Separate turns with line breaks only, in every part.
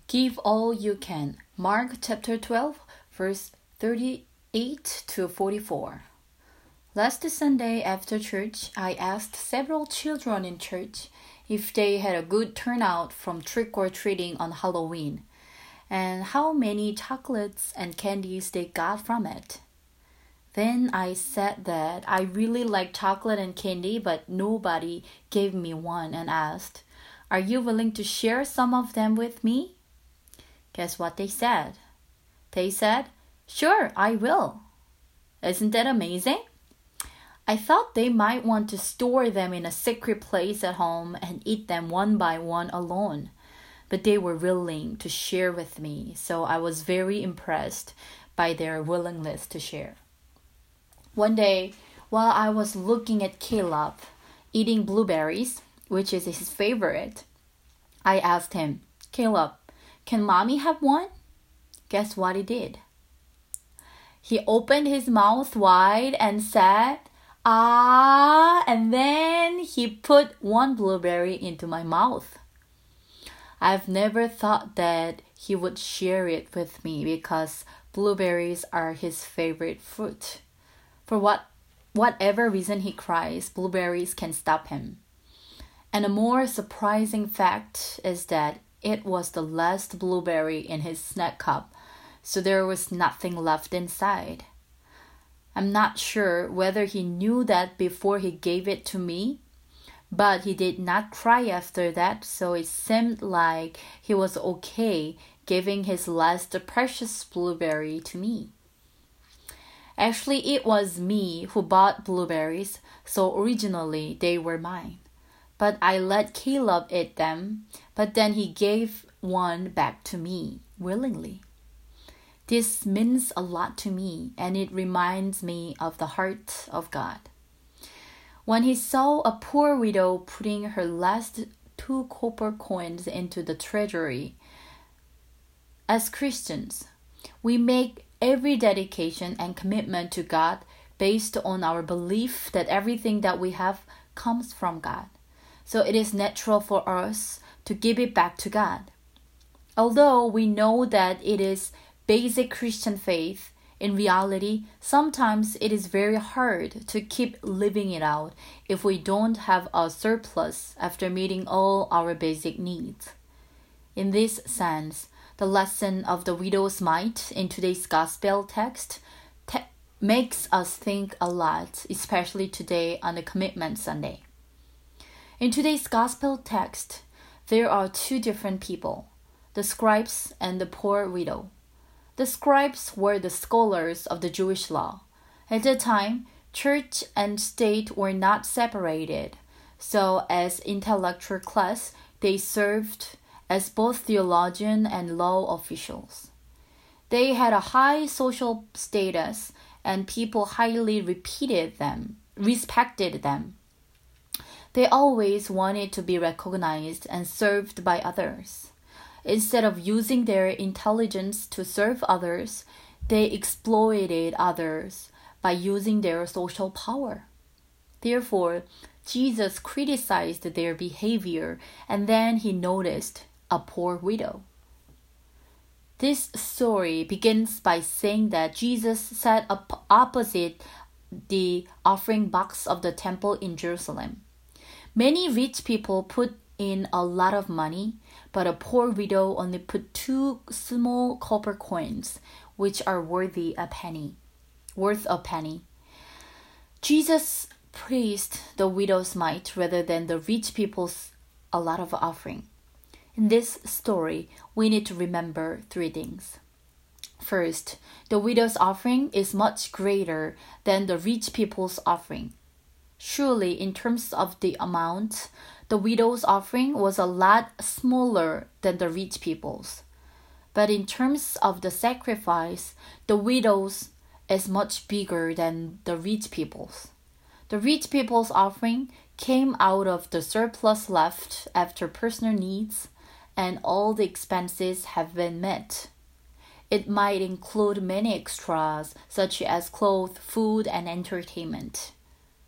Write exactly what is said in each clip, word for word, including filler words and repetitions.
Give all you can. Mark chapter twelve, verse thirty-eight to forty-four. Last Sunday after church, I asked several children in church if they had a good turnout from trick-or-treating on Halloween, and how many chocolates and candies they got from it. Then I said that I really like chocolate and candy, but nobody gave me one, and asked, "Are you willing to share some of them with me?" Guess what they said? They said, "Sure, I will." Isn't that amazing? I thought they might want to store them in a secret place at home and eat them one by one alone. But they were willing to share with me, so I was very impressed by their willingness to share. One day, while I was looking at Caleb eating blueberries, which is his favorite, I asked him, "Caleb, can mommy have one?" Guess what he did? He opened his mouth wide and said, "Ah," and then he put one blueberry into my mouth. I've never thought that he would share it with me because blueberries are his favorite fruit. For what, whatever reason he cries, blueberries can stop him. And a more surprising fact is that it was the last blueberry in his snack cup, so there was nothing left inside. I'm not sure whether he knew that before he gave it to me, but he did not cry after that, so it seemed like he was okay giving his last precious blueberry to me. Actually, it was me who bought blueberries, so originally they were mine. But I let Caleb eat them, but then he gave one back to me willingly. This means a lot to me, and it reminds me of the heart of God. When he saw a poor widow putting her last two copper coins into the treasury, as Christians, we make every dedication and commitment to God based on our belief that everything that we have comes from God. So it is natural for us to give it back to God. Although we know that it is basic Christian faith, in reality, sometimes it is very hard to keep living it out if we don't have a surplus after meeting all our basic needs. In this sense, the lesson of the widow's mite in today's gospel text te- makes us think a lot, especially today on the Commitment Sunday. In today's gospel text, there are two different people, the scribes and the poor widow. The scribes were the scholars of the Jewish law. At the time, church and state were not separated, so as intellectual class, they served as both theologian and law officials. They had a high social status, and people highly repeated them, respected them. They always wanted to be recognized and served by others. Instead of using their intelligence to serve others, they exploited others by using their social power. Therefore, Jesus criticized their behavior, and then he noticed a poor widow. This story begins by saying that Jesus sat up opposite the offering box of the temple in Jerusalem. Many rich people put in a lot of money, but a poor widow only put two small copper coins, which are worthy a penny, worth a penny. Jesus praised the widow's mite rather than the rich people's a lot of offering. In this story, we need to remember three things. First, the widow's offering is much greater than the rich people's offering. Surely, in terms of the amount, the widow's offering was a lot smaller than the rich people's. But in terms of the sacrifice, the widow's is much bigger than the rich people's. The rich people's offering came out of the surplus left after personal needs, and all the expenses have been met. It might include many extras, such as clothes, food, and entertainment.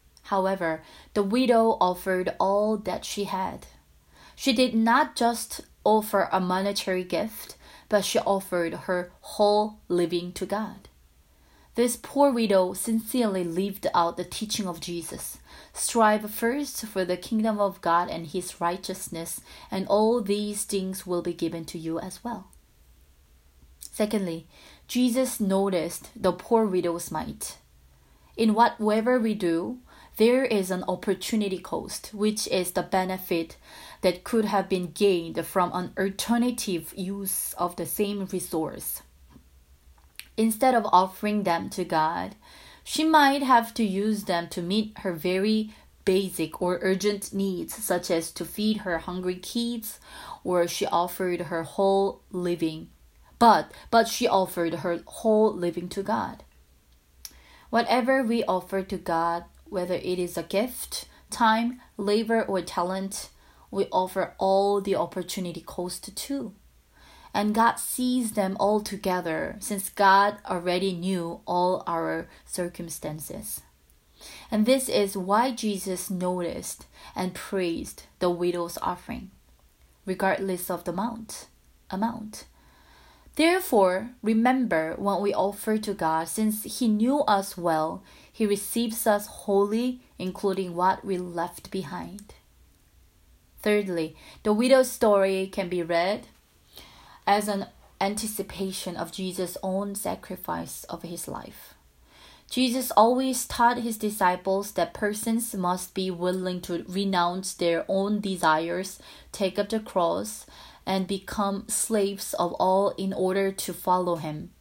However, the widow offered all that she had. She did not just offer a monetary gift, but she offered her whole living to God. This poor widow sincerely lived out the teaching of Jesus. Strive first for the kingdom of God and his righteousness, and all these things will be given to you as well. Secondly, Jesus noticed the poor widow's mite. In whatever we do, there is an opportunity cost, which is the benefit that could have been gained from an alternative use of the same resource. Instead of offering them to God, she might have to use them to meet her very basic or urgent needs, such as to feed her hungry kids, or she offered her whole living. But, but she offered her whole living to God. Whatever we offer to God, whether it is a gift, time, labor, or talent, we offer all the opportunity cost too. And God sees them all together, since God already knew all our circumstances. And this is why Jesus noticed and praised the widow's offering, regardless of the amount. amount. Therefore, remember when we offer to God, since He knew us well, He receives us wholly, including what we left behind. Thirdly, the widow's story can be read as an anticipation of Jesus' own sacrifice of his life. Jesus always taught his disciples that persons must be willing to renounce their own desires, take up the cross, and become slaves of all in order to follow him.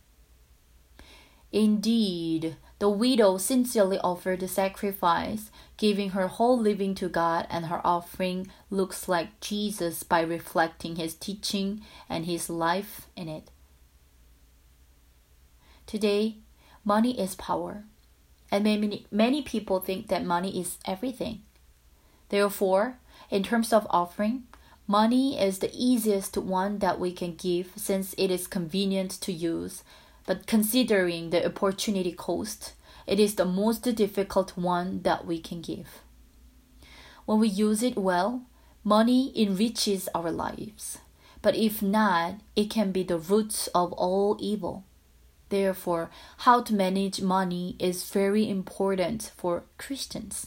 Indeed, the widow sincerely offered the sacrifice, giving her whole living to God, and her offering looks like Jesus by reflecting his teaching and his life in it. Today, money is power, and many, many people think that money is everything. Therefore, in terms of offering, money is the easiest one that we can give since it is convenient to use, but considering the opportunity cost, it is the most difficult one that we can give. When we use it well, money enriches our lives, but if not, it can be the root of all evil. Therefore, how to manage money is very important for Christians.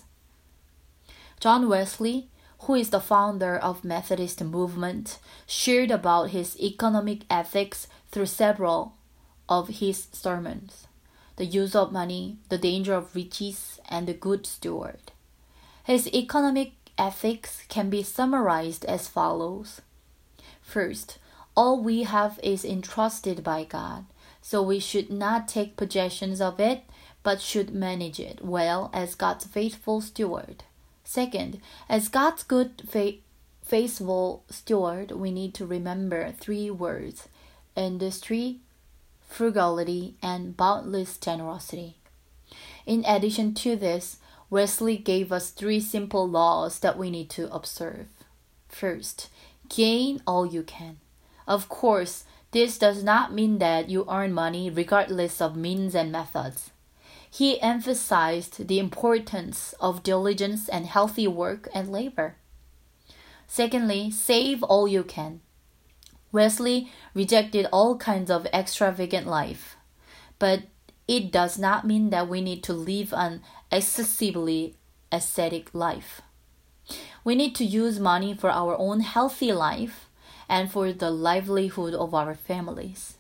John Wesley, who is the founder of Methodist movement, shared about his economic ethics through several of his sermons: the use of money, the danger of riches, and the good steward. His economic ethics can be summarized as follows. First, all we have is entrusted by God, so we should not take possessions of it, but should manage it well as God's faithful steward. Second, as God's good, fa- faithful steward, we need to remember three words: industry, frugality, and boundless generosity. In addition to this, Wesley gave us three simple laws that we need to observe. First, gain all you can. Of course, this does not mean that you earn money regardless of means and methods. He emphasized the importance of diligence and healthy work and labor. Secondly, save all you can. Wesley rejected all kinds of extravagant life, but it does not mean that we need to live an excessively ascetic life. We need to use money for our own healthy life and for the livelihood of our families.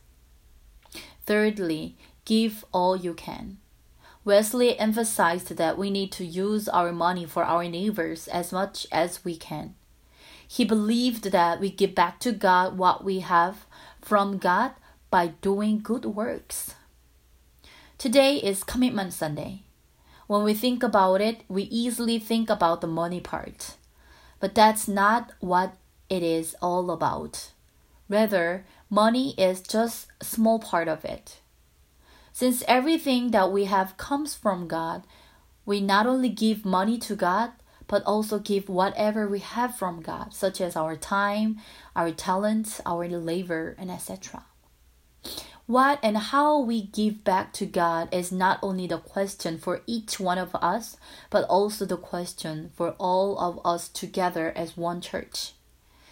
Thirdly, give all you can. Wesley emphasized that we need to use our money for our neighbors as much as we can. He believed that we give back to God what we have from God by doing good works. Today is Commitment Sunday. When we think about it, we easily think about the money part. But that's not what it is all about. Rather, money is just a small part of it. Since everything that we have comes from God, we not only give money to God, but also give whatever we have from God, such as our time, our talents, our labor, and et cetera. What and how we give back to God is not only the question for each one of us, but also the question for all of us together as one church.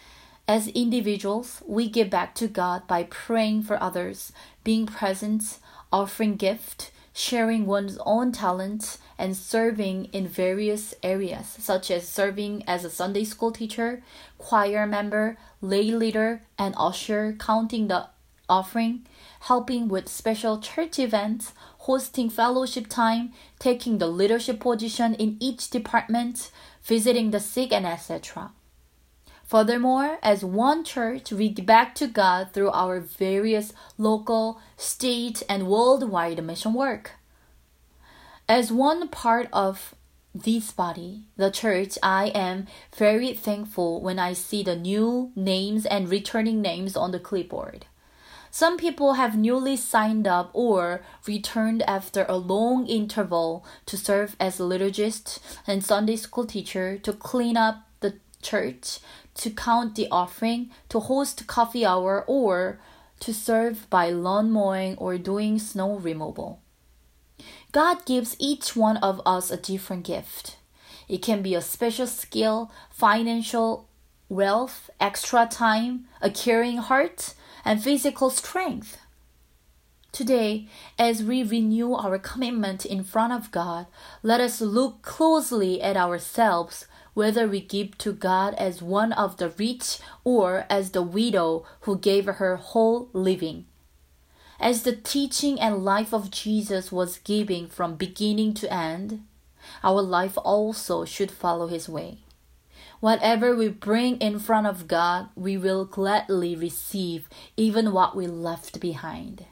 As individuals, we give back to God by praying for others, being present, offering gift, sharing one's own talents, and serving in various areas, such as serving as a Sunday school teacher, choir member, lay leader, and usher, counting the offering, helping with special church events, hosting fellowship time, taking the leadership position in each department, visiting the sick, and et cetera. Furthermore, as one church, we give back to God through our various local, state, and worldwide mission work. As one part of this body, the church, I am very thankful when I see the new names and returning names on the clipboard. Some people have newly signed up or returned after a long interval to serve as liturgist and Sunday school teacher, to clean up the church, to count the offering, to host coffee hour, or to serve by lawn mowing or doing snow removal. God gives each one of us a different gift. It can be a special skill, financial wealth, extra time, a caring heart, and physical strength. Today, as we renew our commitment in front of God, let us look closely at ourselves, whether we give to God as one of the rich or as the widow who gave her whole living. As the teaching and life of Jesus was giving from beginning to end, our life also should follow his way. Whatever we bring in front of God, we will gladly receive, even what we left behind.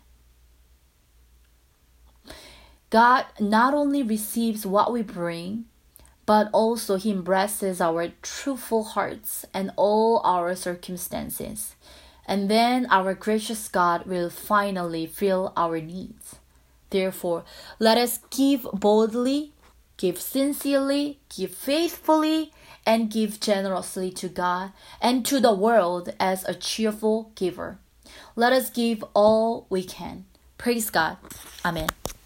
God not only receives what we bring, but also he embraces our truthful hearts and all our circumstances. And then our gracious God will finally fill our needs. Therefore, let us give boldly, give sincerely, give faithfully, and give generously to God and to the world as a cheerful giver. Let us give all we can. Praise God. Amen.